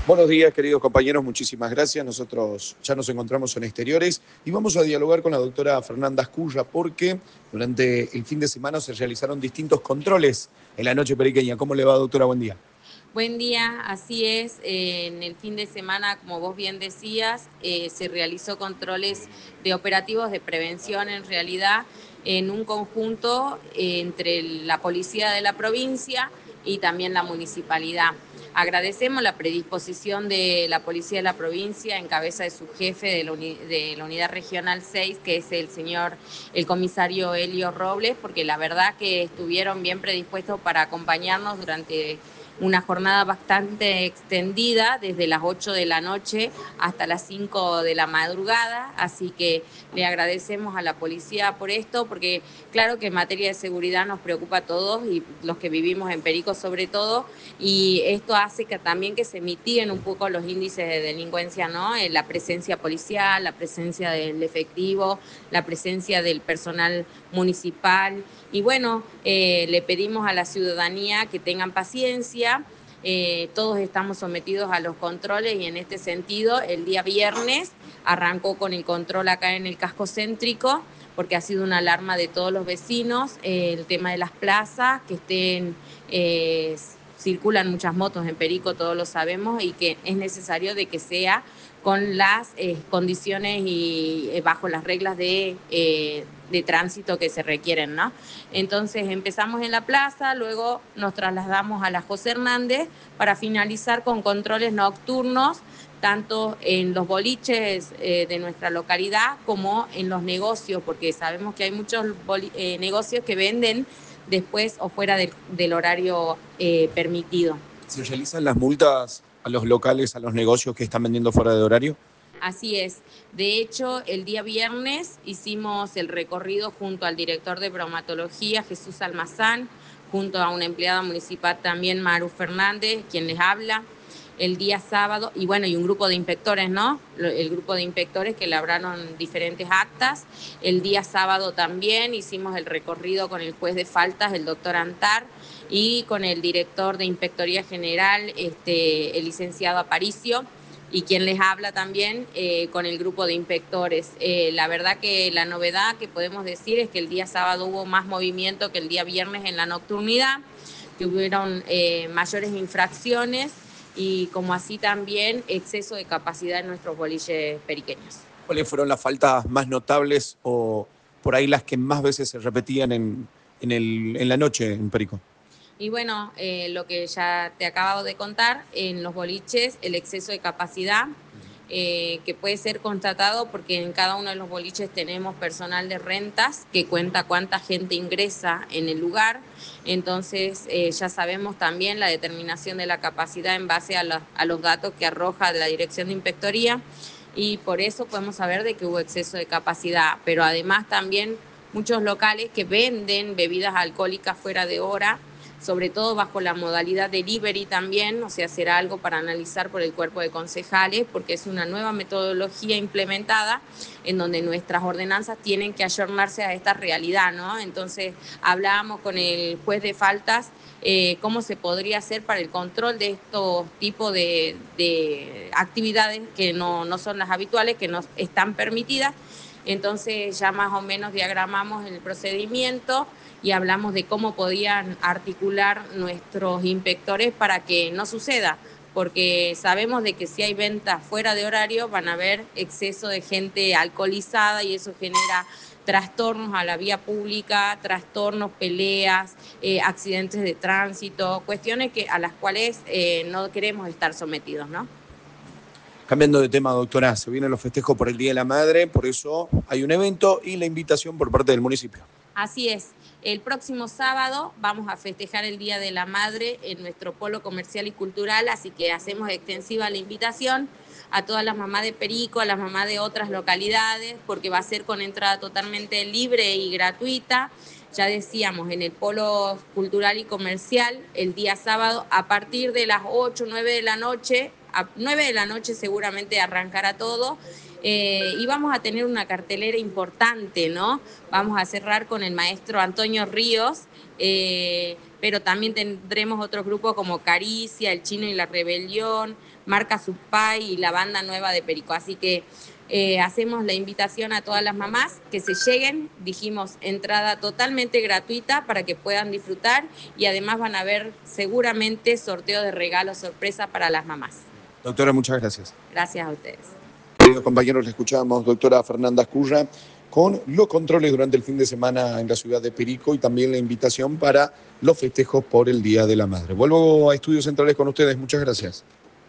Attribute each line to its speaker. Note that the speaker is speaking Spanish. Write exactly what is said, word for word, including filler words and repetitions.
Speaker 1: Buenos días, queridos compañeros, muchísimas gracias. Nosotros ya nos encontramos en exteriores y vamos a dialogar con la doctora Fernanda Asculla porque durante el fin de semana se realizaron distintos controles en la noche periqueña. ¿Cómo le va, doctora? Buen día.
Speaker 2: Buen día, así es. Eh, en el fin de semana, como vos bien decías, eh, se realizó controles de operativos de prevención en realidad en un conjunto eh, entre la policía de la provincia y también la municipalidad. Agradecemos la predisposición de la policía de la provincia en cabeza de su jefe de la, uni de la unidad regional seis, que es el señor, el comisario Helio Robles, porque la verdad que estuvieron bien predispuestos para acompañarnos durante una jornada bastante extendida, desde las ocho de la noche hasta las cinco de la madrugada, así que le agradecemos a la policía por esto, porque claro que en materia de seguridad nos preocupa a todos y los que vivimos en Perico sobre todo, y esto hace que también que se mitiguen un poco los índices de delincuencia, ¿no? La presencia policial, la presencia del efectivo, la presencia del personal municipal. Y bueno, eh, le pedimos a la ciudadanía que tengan paciencia. Eh, todos estamos sometidos a los controles y en este sentido el día viernes arrancó con el control acá en el casco céntrico, porque ha sido una alarma de todos los vecinos, eh, el tema de las plazas, que estén, eh, circulan muchas motos en Perico, todos lo sabemos, y que es necesario de que sea con las eh, condiciones y eh, bajo las reglas de, eh, de tránsito que se requieren, ¿no? Entonces empezamos en la plaza, luego nos trasladamos a la José Hernández para finalizar con controles nocturnos, tanto en los boliches eh, de nuestra localidad como en los negocios, porque sabemos que hay muchos eh, negocios que venden después o fuera del, del horario eh, permitido.
Speaker 1: ¿Se realizan las multas a los locales, a los negocios que están vendiendo fuera de horario?
Speaker 2: Así es. De hecho, el día viernes hicimos el recorrido junto al director de bromatología, Jesús Almazán, junto a una empleada municipal también, Maru Fernández, quien les habla. El día sábado, y bueno, y un grupo de inspectores, ¿no? El grupo de inspectores que labraron diferentes actas. El día sábado también hicimos el recorrido con el juez de faltas, el doctor Antar, y con el director de Inspectoría General, este, el licenciado Aparicio, y quien les habla también eh, con el grupo de inspectores. Eh, la verdad que la novedad que podemos decir es que el día sábado hubo más movimiento que el día viernes en la nocturnidad, que hubieron eh, mayores infracciones y como así también exceso de capacidad en nuestros boliches periqueños.
Speaker 1: ¿Cuáles fueron las faltas más notables o por ahí las que más veces se repetían en, en, el, en la noche en Perico?
Speaker 2: Y bueno, eh, lo que ya te acabo de contar, en los boliches el exceso de capacidad, eh, que puede ser constatado porque en cada uno de los boliches tenemos personal de rentas que cuenta cuánta gente ingresa en el lugar, entonces eh, ya sabemos también la determinación de la capacidad en base a, la, a los datos que arroja la Dirección de Inspectoría, y por eso podemos saber de que hubo exceso de capacidad, pero además también muchos locales que venden bebidas alcohólicas fuera de hora, sobre todo bajo la modalidad delivery también, o sea, será algo para analizar por el cuerpo de concejales, porque es una nueva metodología implementada en donde nuestras ordenanzas tienen que ayornarse a esta realidad, ¿no? Entonces, hablábamos con el juez de faltas eh, cómo se podría hacer para el control de estos tipos de, de actividades que no, no son las habituales, que no están permitidas. Entonces ya más o menos diagramamos el procedimiento y hablamos de cómo podían articular nuestros inspectores para que no suceda, porque sabemos de que si hay ventas fuera de horario van a haber exceso de gente alcoholizada y eso genera trastornos a la vía pública, trastornos, peleas, eh, accidentes de tránsito, cuestiones que, a las cuales eh, no queremos estar sometidos, ¿no?
Speaker 1: Cambiando de tema, doctora, se vienen los festejos por el Día de la Madre, por eso hay un evento y la invitación por parte del municipio.
Speaker 2: Así es, el próximo sábado vamos a festejar el Día de la Madre en nuestro polo comercial y cultural, así que hacemos extensiva la invitación a todas las mamás de Perico, a las mamás de otras localidades, porque va a ser con entrada totalmente libre y gratuita. Ya decíamos, en el polo cultural y comercial, el día sábado, a partir de las ocho, nueve de la noche, a nueve de la noche seguramente arrancará todo, eh, y vamos a tener una cartelera importante, ¿no? Vamos a cerrar con el maestro Antonio Ríos, eh, pero también tendremos otros grupos como Caricia, El Chino y la Rebelión, Marca Supay y la Banda Nueva de Perico. Así que eh, hacemos la invitación a todas las mamás que se lleguen. Dijimos entrada totalmente gratuita para que puedan disfrutar y además van a ver seguramente sorteo de regalos sorpresa para las mamás.
Speaker 1: Doctora, muchas gracias.
Speaker 2: Gracias a ustedes.
Speaker 1: Queridos compañeros, le escuchamos, doctora Fernanda Asculla, con los controles durante el fin de semana en la ciudad de Perico y también la invitación para los festejos por el Día de la Madre. Vuelvo a Estudios Centrales con ustedes. Muchas gracias.